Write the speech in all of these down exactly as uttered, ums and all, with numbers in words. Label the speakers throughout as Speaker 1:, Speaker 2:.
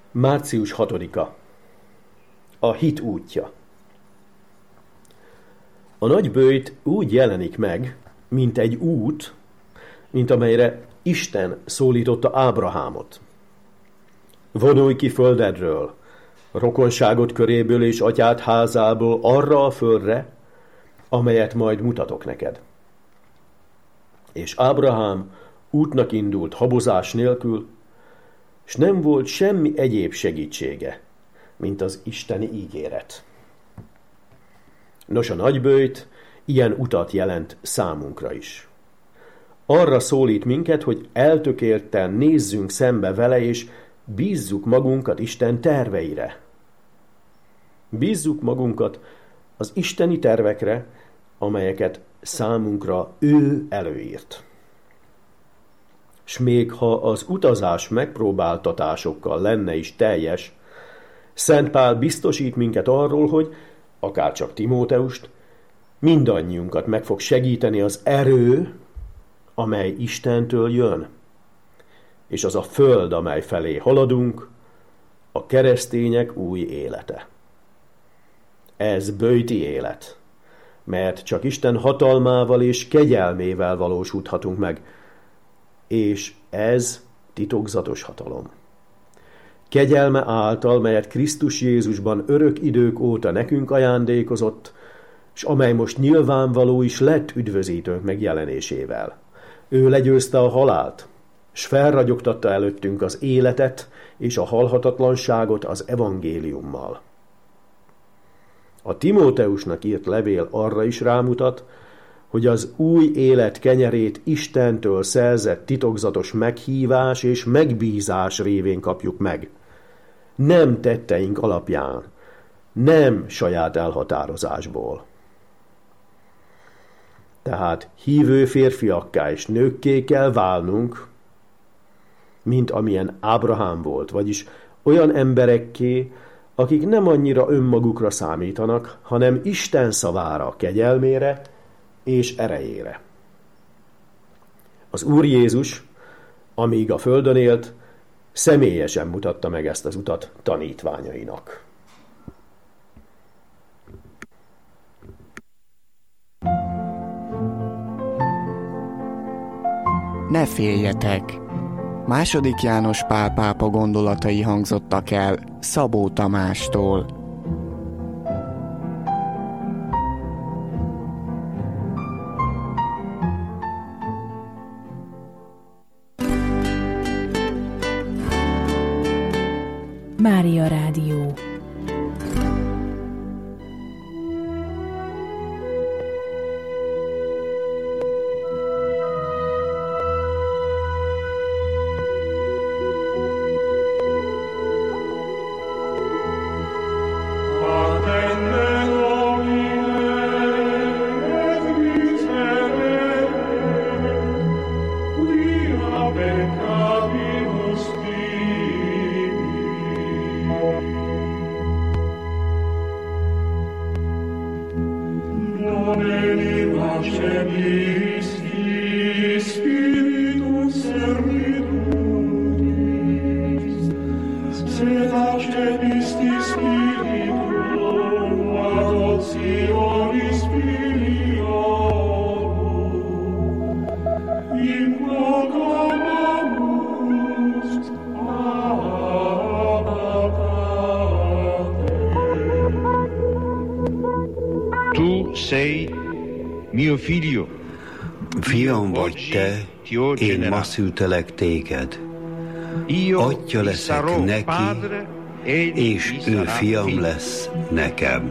Speaker 1: március hatodika. A hit útja. A nagy böjt úgy jelenik meg, mint egy út, mint amelyre Isten szólította Ábrahámot. Vonulj ki földedről, rokonságod köréből és atyád házából arra a földre, amelyet majd mutatok neked. És Ábrahám útnak indult habozás nélkül, s nem volt semmi egyéb segítsége, mint az isteni ígéret. Nos, a nagyböjt ilyen utat jelent számunkra is. Arra szólít minket, hogy eltökélten nézzünk szembe vele, és bízzuk magunkat Isten terveire. Bízzuk magunkat az isteni tervekre, amelyeket számunkra ő előírt. S még ha az utazás megpróbáltatásokkal lenne is teljes, Szent Pál biztosít minket arról, hogy akárcsak Timóteust, mindannyiunkat meg fog segíteni az erő, amely Istentől jön. És az a föld, amely felé haladunk, a keresztények új élete. Ez böjti élet, mert csak Isten hatalmával és kegyelmével valósíthatunk meg, és ez titokzatos hatalom. Kegyelme által, melyet Krisztus Jézusban örök idők óta nekünk ajándékozott, s amely most nyilvánvaló is lett üdvözítőnk megjelenésével. Ő legyőzte a halált, s felragyogtatta előttünk az életet és a halhatatlanságot az evangéliummal. A Timóteusnak írt levél arra is rámutat, hogy az új élet kenyerét Istentől szerzett titokzatos meghívás és megbízás révén kapjuk meg. Nem tetteink alapján, nem saját elhatározásból. Tehát hívő férfiakká és nőkké kell válnunk, mint amilyen Ábrahám volt, vagyis olyan emberekké, akik nem annyira önmagukra számítanak, hanem Isten szavára, kegyelmére és erejére. Az Úr Jézus, amíg a földön élt, személyesen mutatta meg ezt az utat tanítványainak.
Speaker 2: Ne féljetek! Második János Pál pápa gondolatai hangzottak el Szabó Tamástól.
Speaker 3: Mária Rádió.
Speaker 4: Fiam vagy te, én ma szültelek téged. Atya leszek neki, és ő fiam lesz nekem.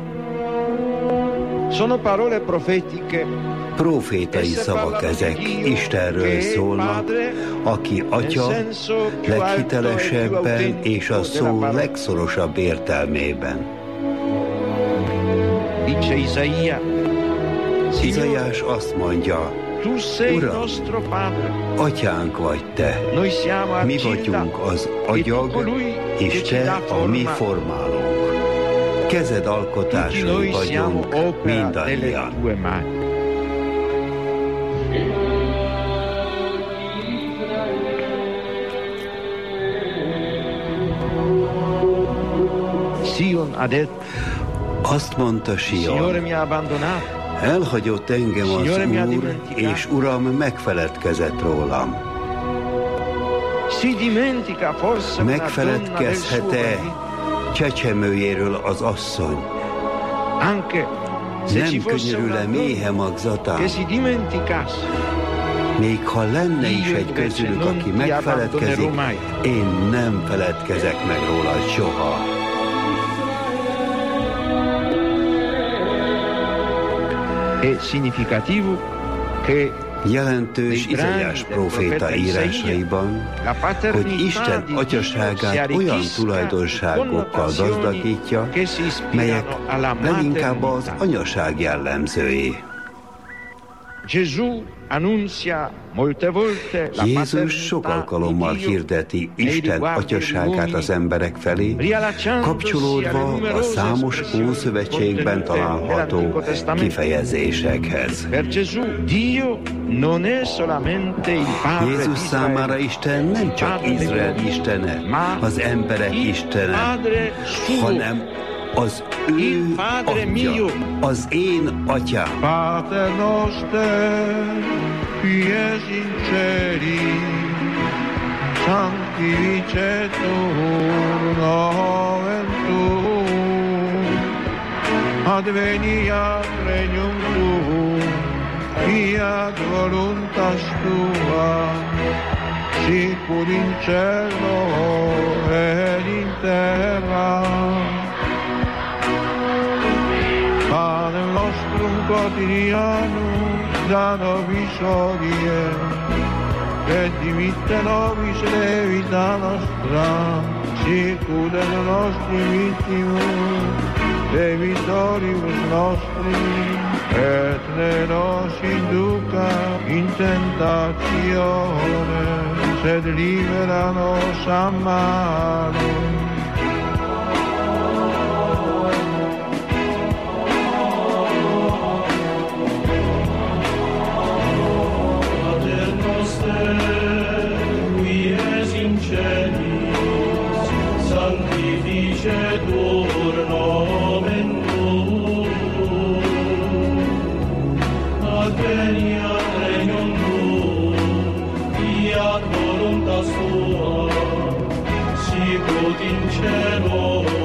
Speaker 4: Profétai szavak ezek, Istenről szólnak, aki atya leghitelesebben és a szó legszorosabb értelmében. Izaiás azt mondja, Uram, atyánk vagy te, mi vagyunk az agyag, és te a mi formálónk. Kezed alkotásai vagyunk mindannyian. Azt mondta Sion, elhagyott engem az Úr, és Uram megfeledkezett rólam. Megfeledkezhet-e csecsemőjéről az asszony? Nem könyörül-e méhe magzatán? Még ha lenne is egy közülük, aki megfeledkezik, én nem feledkezek meg róla soha. Jelentős Izaiás próféta írásaiban, hogy Isten atyaságát olyan tulajdonságokkal gazdagítja, melyek leginkább az anyaság jellemzői. Jézus sok alkalommal hirdeti Isten atyaságát az emberek felé, kapcsolódva a számos Ószövetségben található kifejezésekhez. Jézus számára Isten nem csak Izrael istene, az emberek istene, hanem az ő atya, az én atyám.
Speaker 5: Pater noster, qui es in celi, sanctificetur nomen tuum, adveniat regnum tuum, fiat voluntas tua, sicur in cielo et in terra. Panem nostrum quotidianum da nobis hodie, et dimitte nobis debita nostra, sicut et nostri vittimus debitoribus nostri, et ne nos induca in tentatione, sed libera nos a malo.
Speaker 6: Sanctificetur nomen tuum, adveniat regnum tuum, fiat voluntas tua, sicut in cielo